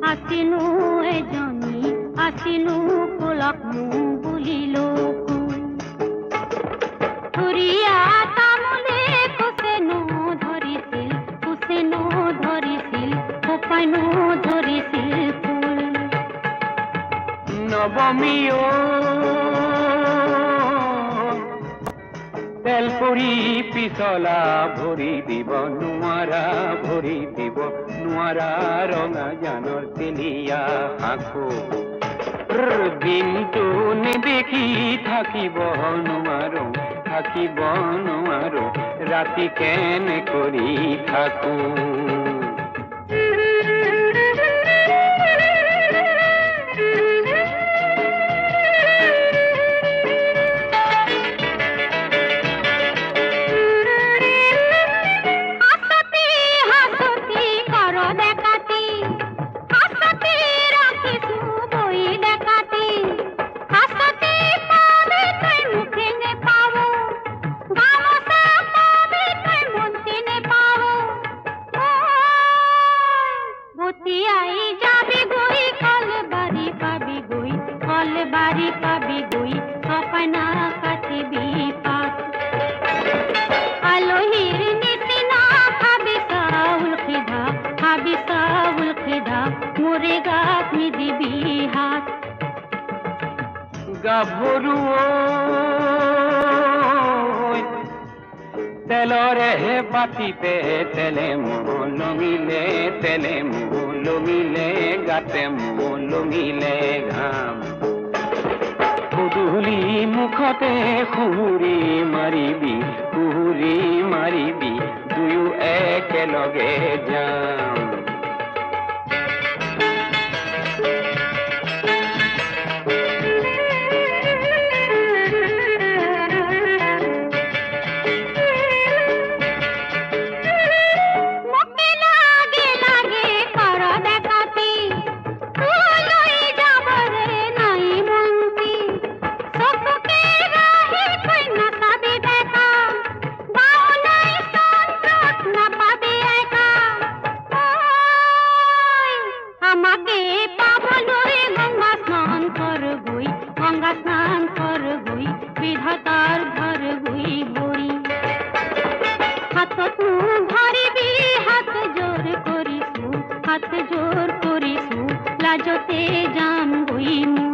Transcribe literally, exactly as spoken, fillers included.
আসিনু এজনী আসিনু কোলাক মু বুলিলো ধরিয়া তামুলে কুসেনু ধরিছিল কুসেনু ধরিছিল কোপাইনু ধরিছিল ফুল নবমীও তেলপুরি পিছলা ভরি দিব নোৱাৰা ভৰি দিব নোৱাৰা ৰঙা জানৰ তেলিয়া সাঁকো দিনটো নেদেখি থাকিব নোৱাৰো থাকিব নোৱাৰো ৰাতি কেনে কৰি থাকো বাড়ি পাবি গই সপনা কাটিবি পাত আলোহির নিতিনা খাবি চাউল খিধা খাবি চাউল খিধা মোরে গাত নিদিবি হাত গাভৰু তেলৰে বাতিতে তেলে লমিলে তেলে লমিলে গাতে লমিলে ঘাম গধূলি মুখতে সুহুৰি মাৰিবি সুহুৰি মাৰিবি দুয়ো একেলগে যাম গঙ্গা স্নান কর গই বিধাতার ঘর গই বই হাতত ধরিবি হাত জোর করিসু হাত জোর করিসু লাজতে যাম গই